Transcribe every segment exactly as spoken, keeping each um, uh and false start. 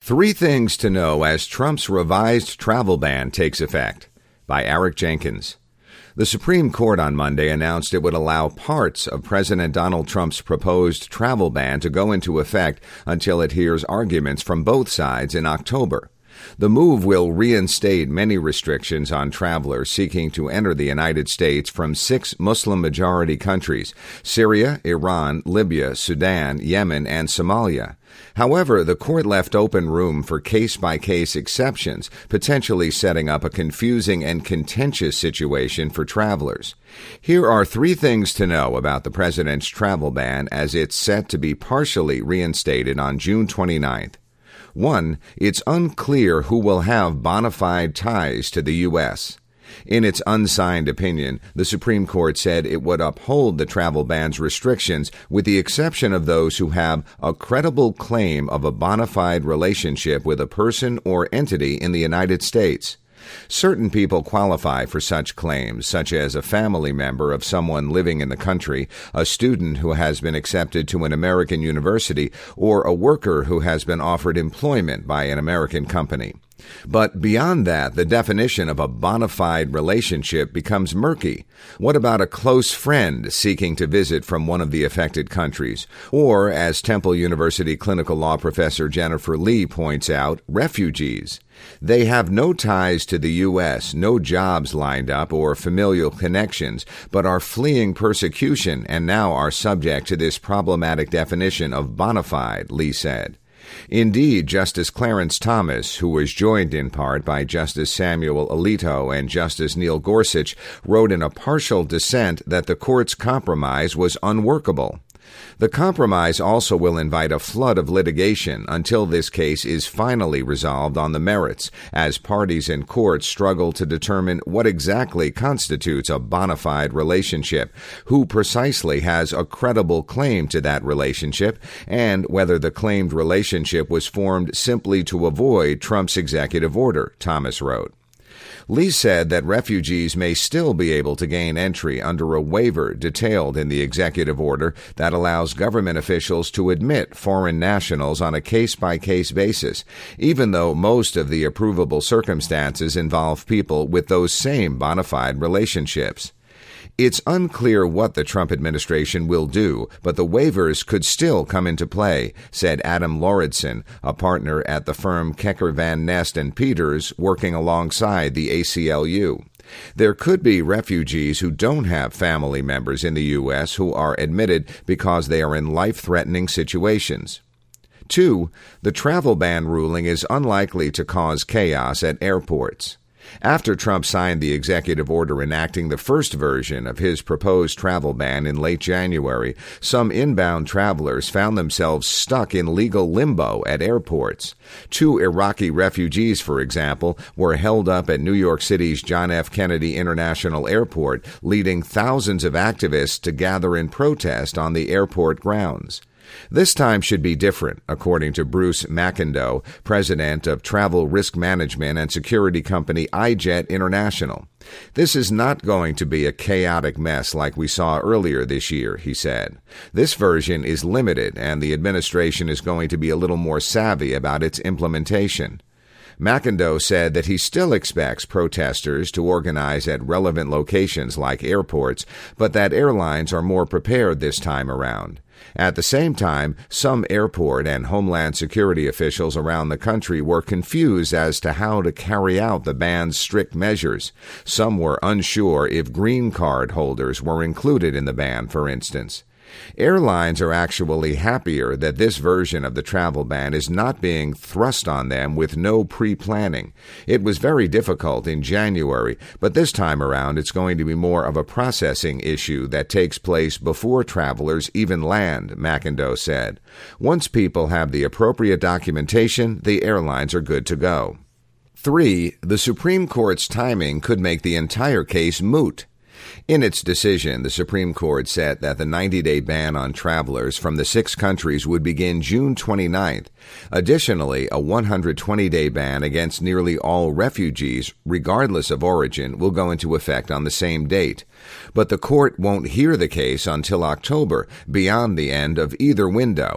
Three Things to Know as Trump's Revised Travel Ban Takes Effect by Eric Jenkins. The Supreme Court on Monday announced it would allow parts of President Donald Trump's proposed travel ban to go into effect until it hears arguments from both sides in October. The move will reinstate many restrictions on travelers seeking to enter the United States from six Muslim-majority countries: Syria, Iran, Libya, Sudan, Yemen, and Somalia. However, the court left open room for case-by-case exceptions, potentially setting up a confusing and contentious situation for travelers. Here are three things to know about the president's travel ban as it's set to be partially reinstated on June twenty-ninth. One, it's unclear who will have bona fide ties to the U S In its unsigned opinion, the Supreme Court said it would uphold the travel ban's restrictions with the exception of those who have a credible claim of a bona fide relationship with a person or entity in the United States. Certain people qualify for such claims, such as a family member of someone living in the country, a student who has been accepted to an American university, or a worker who has been offered employment by an American company. But beyond that, the definition of a bona fide relationship becomes murky. What about a close friend seeking to visit from one of the affected countries? Or, as Temple University clinical law professor Jennifer Lee points out, refugees. They have no ties to the U S, no jobs lined up or familial connections, but are fleeing persecution and now are subject to this problematic definition of bona fide, Lee said. Indeed, Justice Clarence Thomas, who was joined in part by Justice Samuel Alito and Justice Neil Gorsuch, wrote in a partial dissent that the court's compromise was unworkable. The compromise also will invite a flood of litigation until this case is finally resolved on the merits, as parties in court struggle to determine what exactly constitutes a bona fide relationship, who precisely has a credible claim to that relationship, and whether the claimed relationship was formed simply to avoid Trump's executive order, Thomas wrote. Lee said that refugees may still be able to gain entry under a waiver detailed in the executive order that allows government officials to admit foreign nationals on a case-by-case basis, even though most of the approvable circumstances involve people with those same bona fide relationships. It's unclear what the Trump administration will do, but the waivers could still come into play, said Adam Lauridsen, a partner at the firm Kecker Van Nest and Peters, working alongside the A C L U. There could be refugees who don't have family members in the U S who are admitted because they are in life-threatening situations. Two, the travel ban ruling is unlikely to cause chaos at airports. After Trump signed the executive order enacting the first version of his proposed travel ban in late January, some inbound travelers found themselves stuck in legal limbo at airports. Two Iraqi refugees, for example, were held up at New York City's John F. Kennedy International Airport, leading thousands of activists to gather in protest on the airport grounds. This time should be different, according to Bruce McIndoe, president of travel risk management and security company iJet International. This is not going to be a chaotic mess like we saw earlier this year, he said. This version is limited, and the administration is going to be a little more savvy about its implementation. McIndoe said that he still expects protesters to organize at relevant locations like airports, but that airlines are more prepared this time around. At the same time, some airport and Homeland Security officials around the country were confused as to how to carry out the ban's strict measures. Some were unsure if green card holders were included in the ban, for instance. Airlines are actually happier that this version of the travel ban is not being thrust on them with no pre-planning. It was very difficult in January, but this time around it's going to be more of a processing issue that takes place before travelers even land, McIndoe said. Once people have the appropriate documentation, the airlines are good to go. Three, the Supreme Court's timing could make the entire case moot. In its decision, the Supreme Court said that the ninety-day ban on travelers from the six countries would begin June twenty-ninth. Additionally, a one hundred twenty day ban against nearly all refugees, regardless of origin, will go into effect on the same date. But the court won't hear the case until October, beyond the end of either window.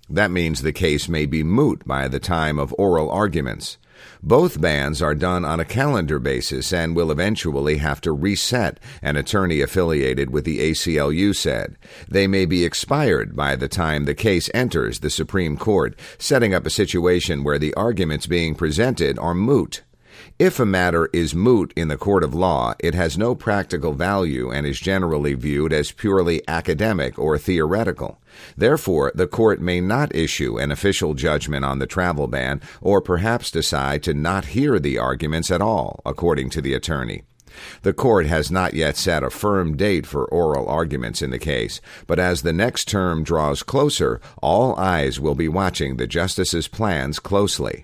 That means the case may be moot by the time of oral arguments. Both bans are done on a calendar basis and will eventually have to reset, an attorney affiliated with the A C L U said. They may be expired by the time the case enters the Supreme Court, setting up a situation where the arguments being presented are moot. If a matter is moot in the court of law, it has no practical value and is generally viewed as purely academic or theoretical. Therefore, the court may not issue an official judgment on the travel ban or perhaps decide to not hear the arguments at all, according to the attorney. The court has not yet set a firm date for oral arguments in the case, but as the next term draws closer, all eyes will be watching the justice's plans closely.